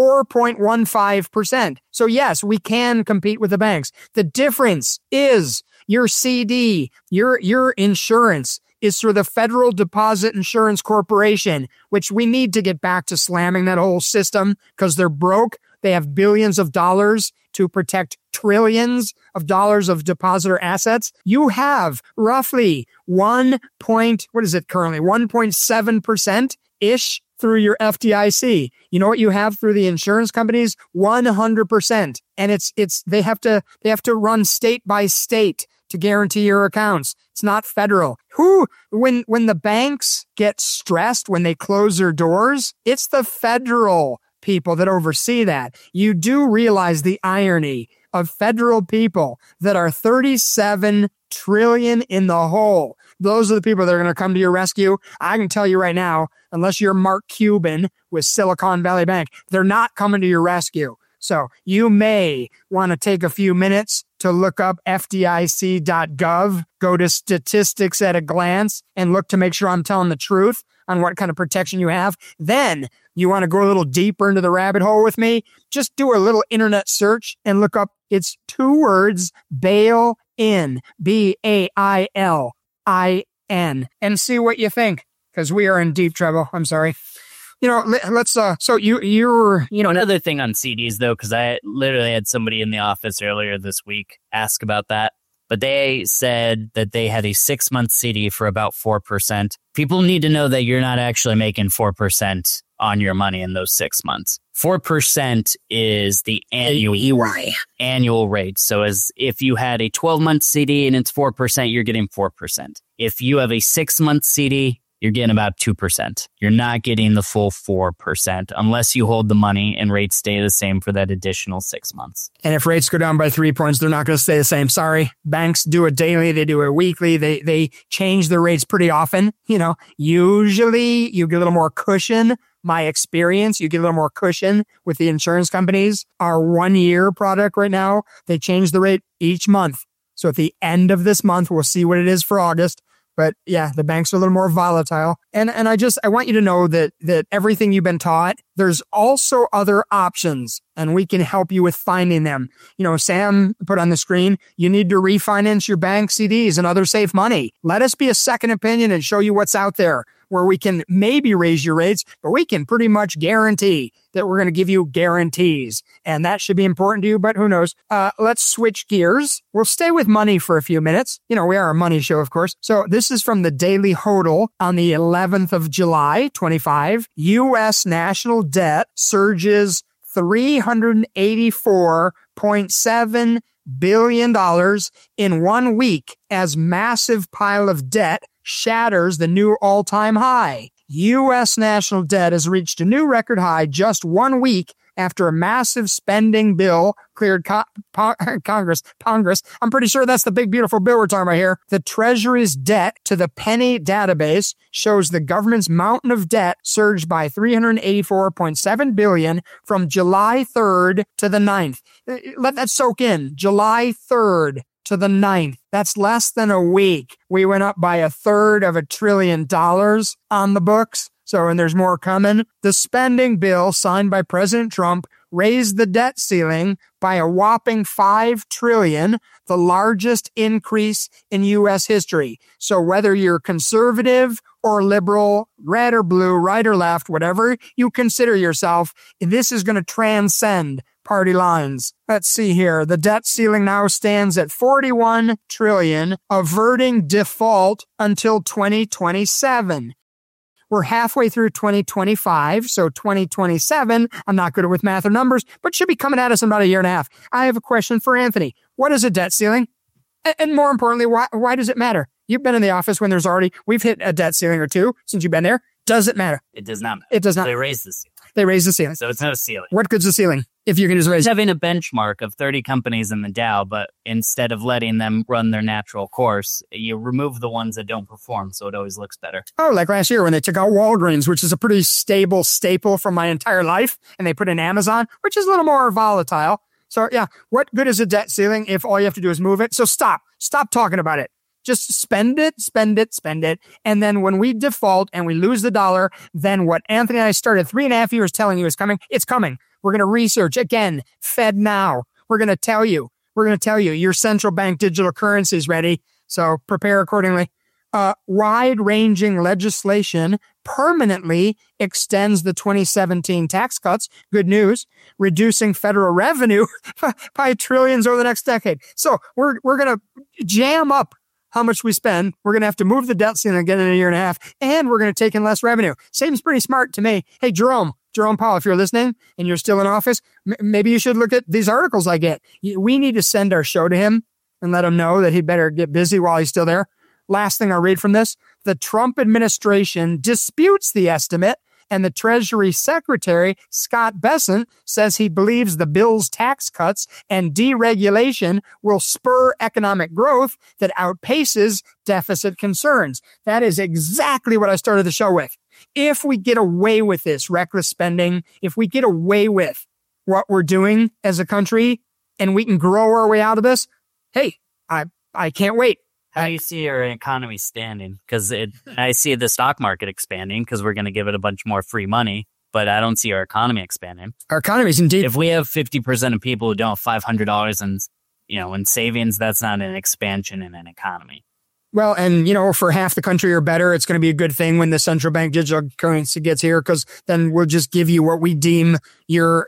4.15%. So yes, we can compete with the banks. The difference is your CD, your insurance is through the Federal Deposit Insurance Corporation, which we need to get back to slamming that whole system because they're broke. They have billions of dollars to protect trillions of dollars of depositor assets. You have roughly 1.7%-ish through your FDIC. You know what you have through the insurance companies? 100%. And they have to run state by state to guarantee your accounts. It's not federal. When the banks get stressed, when they close their doors, it's the federal people that oversee that. You do realize the irony of federal people that are 37 trillion in the hole. Those are the people that are going to come to your rescue. I can tell you right now, unless you're Mark Cuban with Silicon Valley Bank, they're not coming to your rescue. So you may want to take a few minutes to look up FDIC.gov, go to statistics at a glance, and look to make sure I'm telling the truth on what kind of protection you have. Then you want to go a little deeper into the rabbit hole with me? Just do a little internet search and look up, it's 2 words, bail in, BAILIN, and see what you think, because we are in deep trouble. I'm sorry. Let's, so you were, another thing on CDs though, because I literally had somebody in the office earlier this week ask about that, but they said that they had a 6-month CD for about 4%. People need to know that you're not actually making 4% on your money in those 6 months. 4% is the annual rate. So as if you had a 12-month CD and it's 4%, you're getting 4%. If you have a 6-month CD, you're getting about 2%. You're not getting the full 4% unless you hold the money and rates stay the same for that additional 6 months. And if rates go down by 3 points, they're not going to stay the same. Sorry. Banks do it daily. They do it weekly. They change the rates pretty often. Usually you get a little more cushion my experience. You get a little more cushion with the insurance companies. Our 1-year product right now, they change the rate each month. So at the end of this month, we'll see what it is for August. But yeah, the banks are a little more volatile. And I want you to know that everything you've been taught, there's also other options and we can help you with finding them. You know, Sam put on the screen, you need to refinance your bank CDs and other safe money. Let us be a second opinion and show you what's out there where we can maybe raise your rates, but we can pretty much guarantee that we're going to give you guarantees. And that should be important to you, but who knows? Let's switch gears. We'll stay with money for a few minutes. You know, we are a money show, of course. So this is from the Daily Hodl on the 11th of July, 25. U.S. national debt surges $384.7 billion in 1 week as massive pile of debt shatters the new all-time high. U.S. national debt has reached a new record high just 1 week after a massive spending bill cleared Congress. I'm pretty sure that's the big, beautiful bill we're talking about here. The Treasury's debt to the penny database shows the government's mountain of debt surged by $384.7 billion from July 3rd to the 9th. Let that soak in. July 3rd to the 9th. That's less than a week. We went up by $1/3 trillion on the books. So, and there's more coming. The spending bill signed by President Trump raised the debt ceiling by a whopping $5 trillion, the largest increase in U.S. history. So whether you're conservative or liberal, red or blue, right or left, whatever you consider yourself, this is going to transcend party lines. Let's see here. The debt ceiling now stands at $41 trillion, averting default until 2027. We're halfway through 2025, so 2027, I'm not good with math or numbers, but should be coming at us in about a year and a half. I have a question for Anthony. What is a debt ceiling? And more importantly, why does it matter? You've been in the office when we've hit a debt ceiling or two since you've been there. Does it matter? It does not matter. It does not. They raise the ceiling. They raise the ceiling. So it's not a ceiling. What good's the ceiling if you can just raise It's having a benchmark of 30 companies in the Dow, but instead of letting them run their natural course, you remove the ones that don't perform, so it always looks better. Oh, like last year when they took out Walgreens, which is a pretty stable staple from my entire life, and they put in Amazon, which is a little more volatile. So yeah, what good is a debt ceiling if all you have to do is move it? So stop talking about it. Just spend it. And then when we default and we lose the dollar, then what Anthony and I started 3.5 years telling you is coming, it's coming. We're going to research again, FedNow. We're going to tell you your central bank digital currency is ready. So prepare accordingly. Wide-ranging legislation permanently extends the 2017 tax cuts. Good news, reducing federal revenue by trillions over the next decade. So we're going to jam up how much we spend. We're going to have to move the debt ceiling again in a year and a half, and we're going to take in less revenue. Seems pretty smart to me. Hey, Jerome Powell, if you're listening and you're still in office, maybe you should look at these articles I get. We need to send our show to him and let him know that he better get busy while he's still there. Last thing I'll read from this. The Trump administration disputes the estimate, and the Treasury Secretary, Scott Bessent, says he believes the bill's tax cuts and deregulation will spur economic growth that outpaces deficit concerns. That is exactly what I started the show with. If we get away with this reckless spending, if we get away with what we're doing as a country and we can grow our way out of this, hey, I can't wait. How do you see our economy standing? Because I see the stock market expanding because we're going to give it a bunch more free money, but I don't see our economy expanding. Our economy is indeed. If we have 50% of people who don't have $500 in savings, that's not an expansion in an economy. Well, and, for half the country or better, it's going to be a good thing when the central bank digital currency gets here, because then we'll just give you what we deem your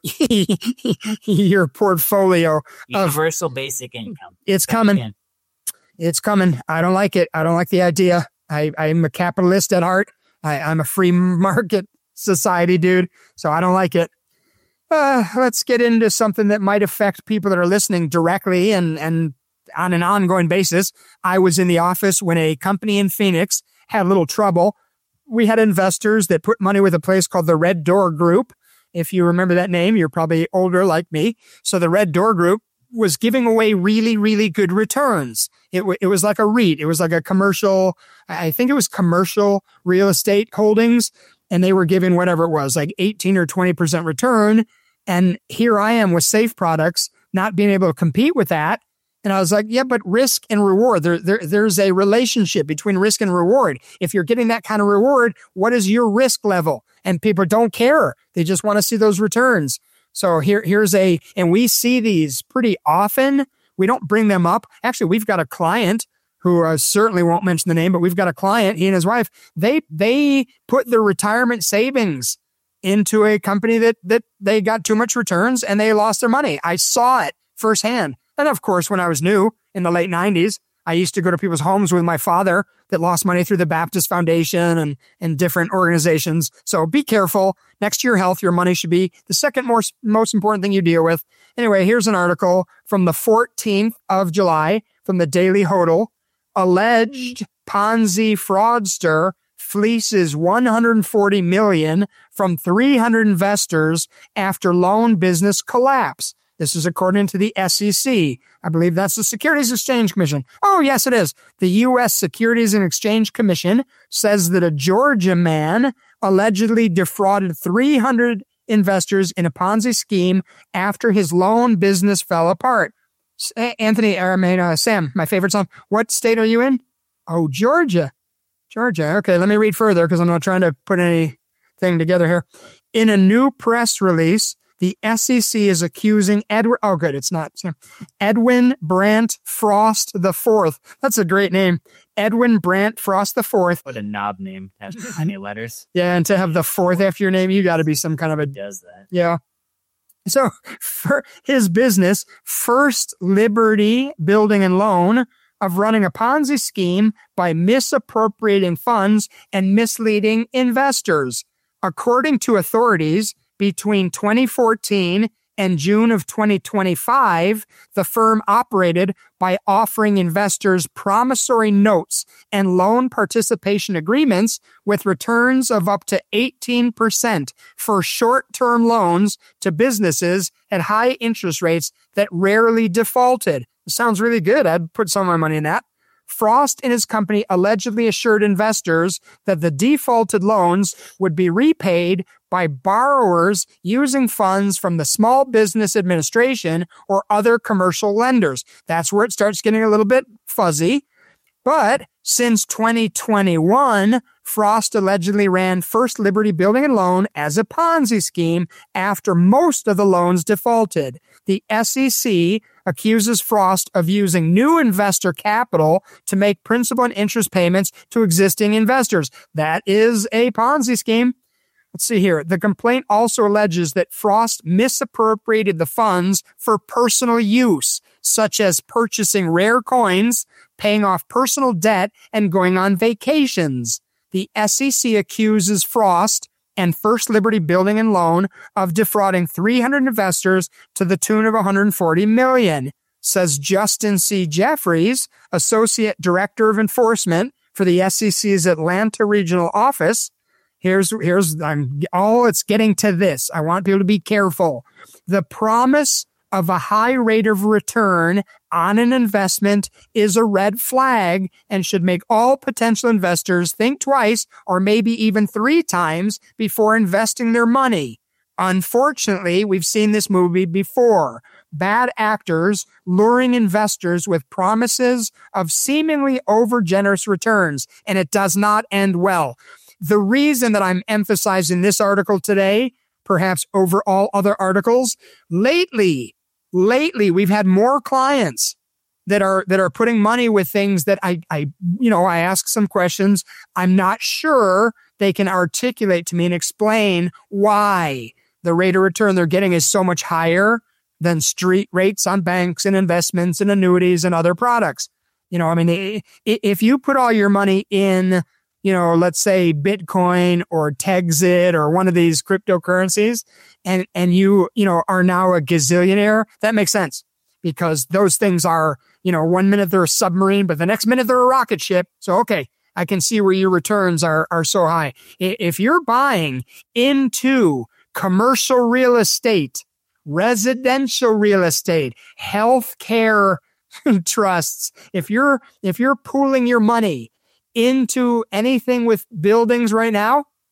your portfolio. Universal basic income. It's coming. It's coming. I don't like it. I don't like the idea. I'm a capitalist at heart. I'm a free market society dude, so I don't like it. Let's get into something that might affect people that are listening directly and on an ongoing basis. I was in the office when a company in Phoenix had a little trouble. We had investors that put money with a place called the Red Door Group. If you remember that name, you're probably older like me. So the Red Door Group was giving away really, really good returns. It was like a REIT. It was like a commercial, I think it was commercial real estate holdings. and they were giving whatever it was, like 18 or 20% return. And here I am with safe products, not being able to compete with that. And I was like, yeah, but risk and reward, there's a relationship between risk and reward. If you're getting that kind of reward, what is your risk level? And people don't care. They just want to see those returns. So and we see these pretty often. We don't bring them up. Actually, we've got a client who I certainly won't mention the name, but we've got a client, he and his wife, they put their retirement savings into a company that they got too much returns and they lost their money. I saw it firsthand. And of course, when I was new in the late 90s, I used to go to people's homes with my father that lost money through the Baptist Foundation and different organizations. So be careful. Next to your health, your money should be the second most important thing you deal with. Anyway, here's an article from the 14th of July from the Daily Hodl. Alleged Ponzi fraudster fleeces $140 million from 300 investors after loan business collapse. This is according to the SEC. I believe that's the Securities Exchange Commission. Oh, yes, it is. The U.S. Securities and Exchange Commission says that a Georgia man allegedly defrauded 300 investors in a Ponzi scheme after his loan business fell apart. Sam, my favorite song. What state are you in? Oh, Georgia. Georgia. Okay, let me read further because I'm not trying to put anything together here. In a new press release, the SEC is accusing Edwin Brandt Frost IV. That's a great name. Edwin Brandt Frost IV. What a knob name. Has tiny letters. Yeah, and to have the fourth after your name, you got to be some kind of a... Does that. Yeah. So for his business, First Liberty Building and Loan, of running a Ponzi scheme by misappropriating funds and misleading investors. According to authorities, between 2014 and June of 2025, the firm operated by offering investors promissory notes and loan participation agreements with returns of up to 18% for short-term loans to businesses at high interest rates that rarely defaulted. It sounds really good. I'd put some of my money in that. Frost and his company allegedly assured investors that the defaulted loans would be repaid by borrowers using funds from the Small Business Administration or other commercial lenders. That's where it starts getting a little bit fuzzy. But since 2021, Frost allegedly ran First Liberty Building and Loan as a Ponzi scheme after most of the loans defaulted. The SEC accuses Frost of using new investor capital to make principal and interest payments to existing investors. That is a Ponzi scheme. Let's see here. The complaint also alleges that Frost misappropriated the funds for personal use, such as purchasing rare coins, paying off personal debt, and going on vacations. The SEC accuses Frost and First Liberty Building and Loan of defrauding 300 investors to the tune of $140 million, says Justin C. Jeffries, Associate Director of Enforcement for the SEC's Atlanta Regional Office. It's getting to this. I want people to be careful. The promise of a high rate of return on an investment is a red flag and should make all potential investors think twice or maybe even 3 times before investing their money. Unfortunately, we've seen this movie before. Bad actors luring investors with promises of seemingly overgenerous returns, and it does not end well. The reason that I'm emphasizing this article today, perhaps over all other articles, lately we've had more clients that are putting money with things that I ask some questions. I'm not sure they can articulate to me and explain why the rate of return they're getting is so much higher than street rates on banks and investments and annuities and other products. If you put all your money in, let's say Bitcoin or Texit or one of these cryptocurrencies and you are now a gazillionaire, that makes sense because those things are, 1 minute they're a submarine, but the next minute they're a rocket ship. So, okay, I can see where your returns are so high. If you're buying into commercial real estate, residential real estate, healthcare trusts, if you're pooling your money into anything with buildings right now,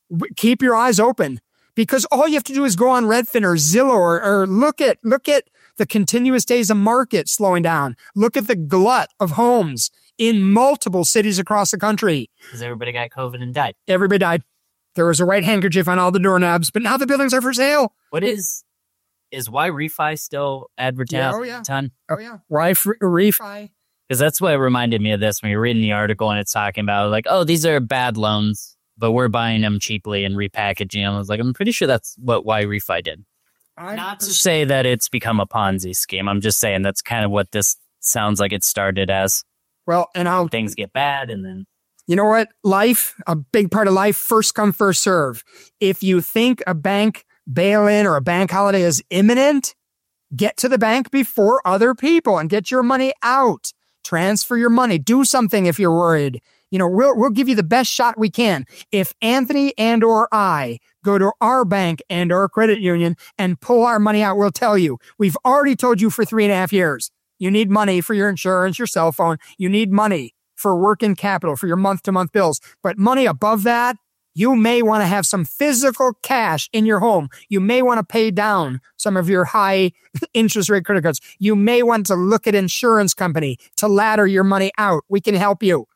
keep your eyes open, because all you have to do is go on Redfin or Zillow or look at the continuous days of market slowing down. Look at the glut of homes in multiple cities across the country. Because everybody got COVID and died. Everybody died. There was a white handkerchief on all the doorknobs, but now the buildings are for sale. What is Why Refi still advertised a ton? Oh, yeah. Why Refi? Because that's what reminded me of this when you're reading the article and it's talking about like, oh, these are bad loans, but we're buying them cheaply and repackaging them. I was like, I'm pretty sure that's what Why Refi did. Not to say that it's become a Ponzi scheme. I'm just saying that's kind of what this sounds like it started as. Well, and things get bad and then. You know what? Life, a big part of life, first come, first serve. If you think a bank bail-in or a bank holiday is imminent, get to the bank before other people and get your money out. Transfer your money. Do something if you're worried. You know, we'll give you the best shot we can. If Anthony and or I go to our bank and or credit union and pull our money out, we'll tell you. We've already told you for 3.5 years. You need money for your insurance, your cell phone. You need money for working capital, for your month-to-month bills. But money above that, you may want to have some physical cash in your home. You may want to pay down some of your high interest rate credit cards. You may want to look at insurance company to ladder your money out. We can help you.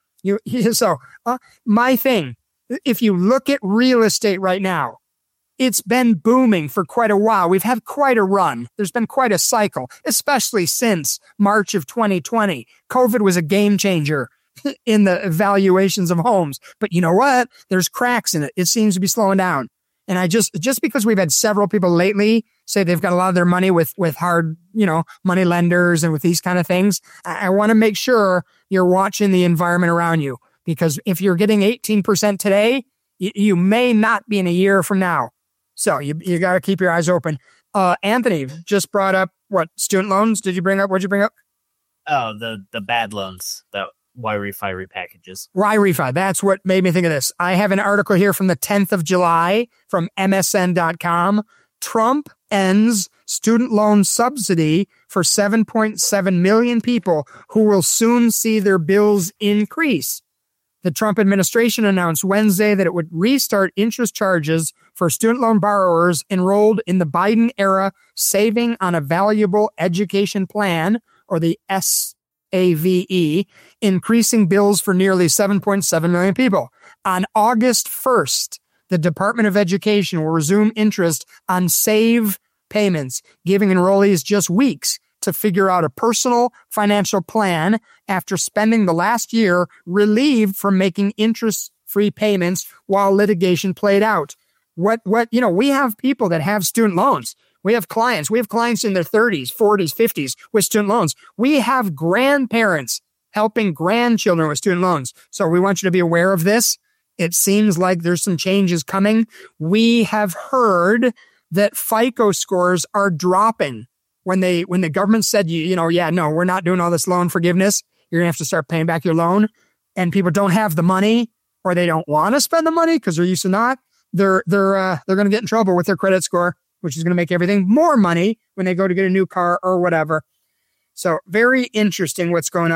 My thing, if you look at real estate right now, it's been booming for quite a while. We've had quite a run. There's been quite a cycle, especially since March of 2020. COVID was a game changer in the valuations of homes. But you know what? There's cracks in it. It seems to be slowing down. And I just because we've had several people lately say they've got a lot of their money with hard, money lenders and with these kind of things, I want to make sure you're watching the environment around you, because if you're getting 18% today, you may not be in a year from now. So you got to keep your eyes open. Anthony just brought up student loans. What'd you bring up? Oh, the bad loans. Why Refi repackages. Why Refi? That's what made me think of this. I have an article here from the 10th of July from MSN.com. Trump ends student loan subsidy for 7.7 million people who will soon see their bills increase. The Trump administration announced Wednesday that it would restart interest charges for student loan borrowers enrolled in the Biden-era Saving on a Valuable Education Plan, or the SAVE, increasing bills for nearly 7.7 million people. On August 1st, the Department of Education will resume interest on SAVE payments, giving enrollees just weeks to figure out a personal financial plan after spending the last year relieved from making interest-free payments while litigation played out. We have people that have student loans. We have clients in their 30s, 40s, 50s with student loans. We have grandparents helping grandchildren with student loans. So we want you to be aware of this. It seems like there's some changes coming. We have heard that FICO scores are dropping. When the government said, no, we're not doing all this loan forgiveness, you're going to have to start paying back your loan, and people don't have the money or they don't want to spend the money because they're used to not, they're going to get in trouble with their credit score, which is going to make everything more money when they go to get a new car or whatever. So very interesting what's going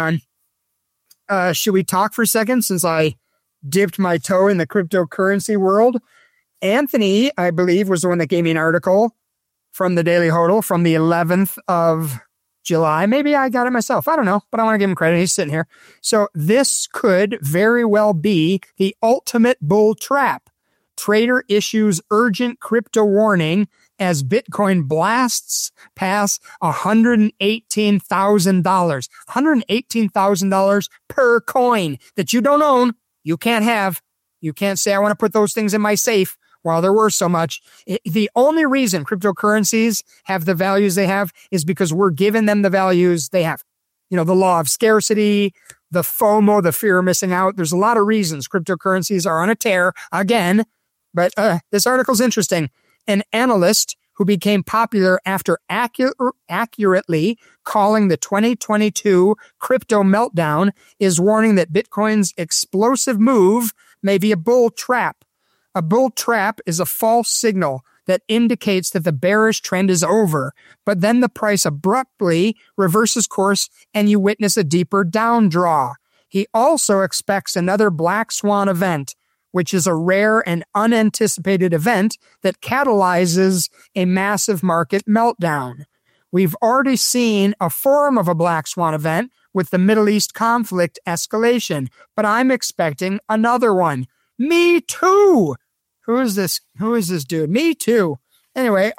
on. Should we talk for a second since I dipped my toe in the cryptocurrency world? Anthony, I believe, was the one that gave me an article from the Daily Hodl from the 11th of July. Maybe I got it myself. I don't know, but I want to give him credit. He's sitting here. So this could very well be the ultimate bull trap. Trader issues urgent crypto warning as Bitcoin blasts past $118,000. $118,000 per coin that you don't own, you can't have. You can't say, I want to put those things in my safe while they're worth so much. The only reason cryptocurrencies have the values they have is because we're giving them the values they have. The law of scarcity, the FOMO, the fear of missing out. There's a lot of reasons cryptocurrencies are on a tear again. But this article's interesting. An analyst who became popular after accurately calling the 2022 crypto meltdown is warning that Bitcoin's explosive move may be a bull trap. A bull trap is a false signal that indicates that the bearish trend is over, but then the price abruptly reverses course and you witness a deeper down draw. He also expects another black swan event which is a rare and unanticipated event that catalyzes a massive market meltdown. We've already seen a form of a black swan event with the Middle East conflict escalation, but I'm expecting another one. Me too. Who is this dude? Me too. Anyway,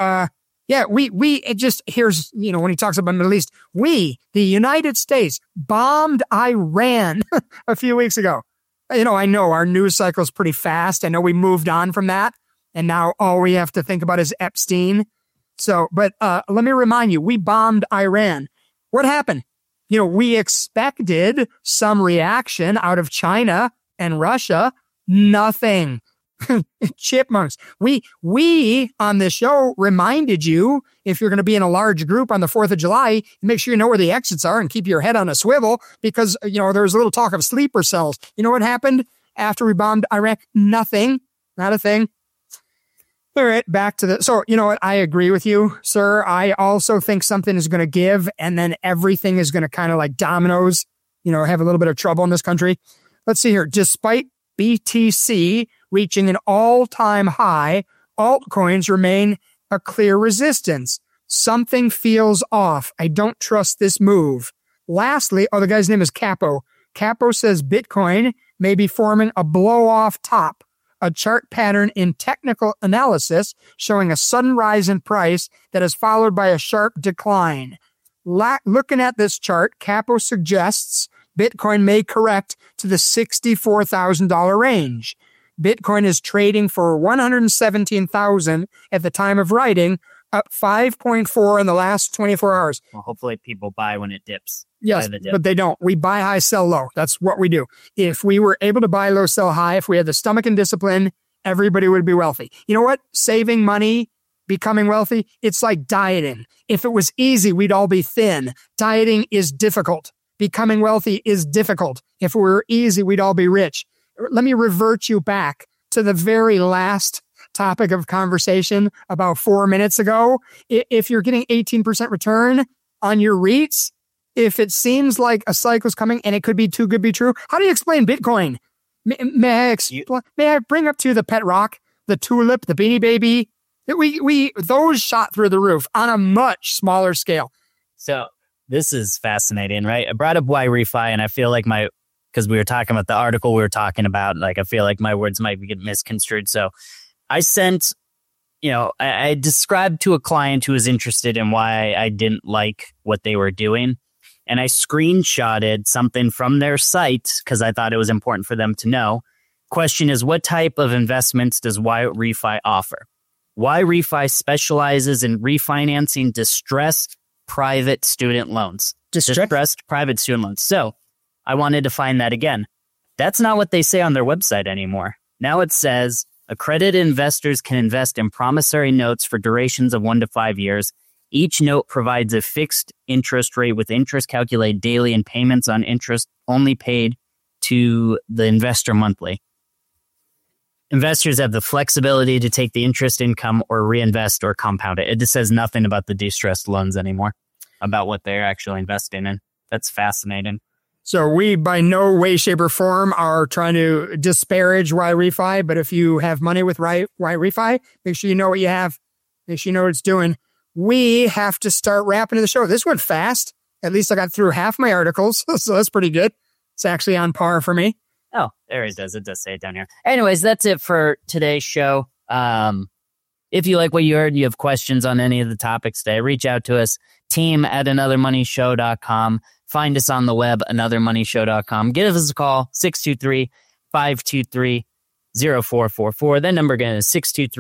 here's, when he talks about Middle East, the United States, bombed Iran a few weeks ago. I know our news cycle is pretty fast. I know we moved on from that, and now all we have to think about is Epstein. So, but let me remind you, we bombed Iran. What happened? We expected some reaction out of China and Russia. Nothing. Chipmunks. We on this show reminded you, if you're going to be in a large group on the 4th of July, make sure you know where the exits are and keep your head on a swivel because, there was a little talk of sleeper cells. You know what happened after we bombed Iraq? Nothing. Not a thing. All right, back to so you know what? I agree with you, sir. I also think something is going to give and then everything is going to kind of like dominoes, have a little bit of trouble in this country. Let's see here. Despite BTC reaching an all-time high, altcoins remain a clear resistance. Something feels off. I don't trust this move. Lastly, the guy's name is Capo. Capo says Bitcoin may be forming a blow-off top, a chart pattern in technical analysis showing a sudden rise in price that is followed by a sharp decline. Looking at this chart, Capo suggests Bitcoin may correct to the $64,000 range. Bitcoin is trading for $117,000 at the time of writing, up 5.4 in the last 24 hours. Well, hopefully people buy when it dips. Yes, but they don't. We buy high, sell low. That's what we do. If we were able to buy low, sell high, if we had the stomach and discipline, everybody would be wealthy. You know what? Saving money, becoming wealthy, it's like dieting. If it was easy, we'd all be thin. Dieting is difficult. Becoming wealthy is difficult. If it were easy, we'd all be rich. Let me revert you back to the very last topic of conversation about 4 minutes ago. If you're getting 18% return on your REITs, if it seems like a cycle's coming and it could be too good to be true, how do you explain Bitcoin? May I bring up to you the pet rock, the tulip, the beanie baby? Those shot through the roof on a much smaller scale. So this is fascinating, right? I brought up why refi, and I feel like because we were talking about the article we were talking about, like I feel like my words might get misconstrued. So I sent, I described to a client who was interested in why I didn't like what they were doing. And I screenshotted something from their site because I thought it was important for them to know. Question is, what type of investments does Why Refi offer? Why Refi specializes in refinancing distressed private student loans. Distressed private student loans. So I wanted to find that again. That's not what they say on their website anymore. Now it says accredited investors can invest in promissory notes for durations of 1 to 5 years. Each note provides a fixed interest rate with interest calculated daily and payments on interest only paid to the investor monthly. Investors have the flexibility to take the interest income or reinvest or compound it. It just says nothing about the distressed loans anymore, about what they're actually investing in. That's fascinating. So we, by no way, shape, or form, are trying to disparage Why Refi. But if you have money with Why Refi, make sure you know what you have. Make sure you know what it's doing. We have to start wrapping the show. This went fast. At least I got through half my articles, so that's pretty good. It's actually on par for me. Oh, there it does. It does say it down here. Anyways, that's it for today's show. If you like what you heard, you have questions on any of the topics today, reach out to us, team@anothermoneyshow.com. Find us on the web, anothermoneyshow.com. Give us a call, 623-523-0444. That number again is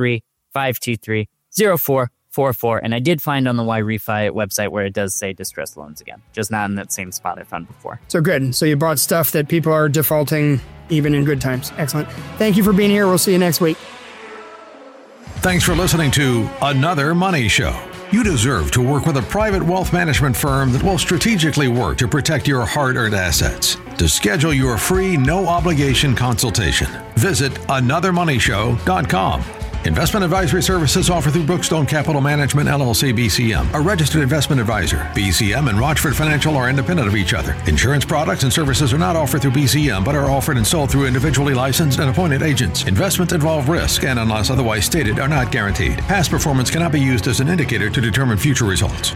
623-523-0444. And I did find on the Why Refi website where it does say distressed loans again, just not in that same spot I found before. So good. So you bought stuff that people are defaulting even in good times. Excellent. Thank you for being here. We'll see you next week. Thanks for listening to Another Money Show. You deserve to work with a private wealth management firm that will strategically work to protect your hard-earned assets. To schedule your free, no-obligation consultation, visit anothermoneyshow.com. Investment advisory services offered through Brookstone Capital Management, LLC, BCM, a registered investment advisor. BCM and Rochford Financial are independent of each other. Insurance products and services are not offered through BCM, but are offered and sold through individually licensed and appointed agents. Investments involve risk and, unless otherwise stated, are not guaranteed. Past performance cannot be used as an indicator to determine future results.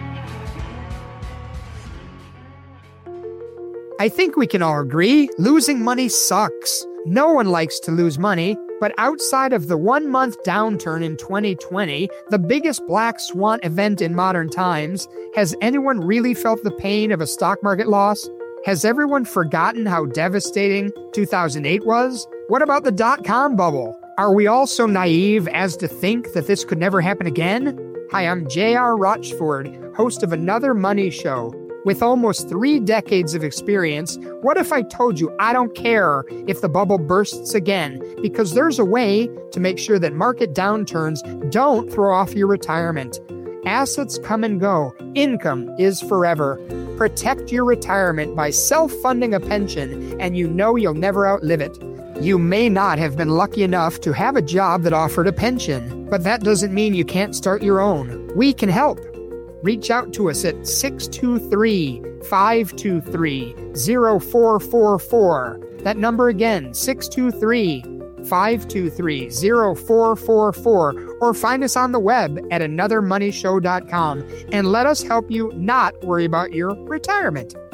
I think we can all agree, losing money sucks. No one likes to lose money, but outside of the 1-month downturn in 2020, the biggest black swan event in modern times, has anyone really felt the pain of a stock market loss? Has everyone forgotten how devastating 2008 was? What about the dot-com bubble? Are we all so naive as to think that this could never happen again? Hi, I'm J.R. Rochford, host of Another Money Show. With almost 3 decades of experience, what if I told you I don't care if the bubble bursts again, because there's a way to make sure that market downturns don't throw off your retirement. Assets come and go. Income is forever. Protect your retirement by self-funding a pension, and you know you'll never outlive it. You may not have been lucky enough to have a job that offered a pension, but that doesn't mean you can't start your own. We can help. Reach out to us at 623-523-0444. That number again, 623-523-0444. Or find us on the web at anothermoneyshow.com and let us help you not worry about your retirement.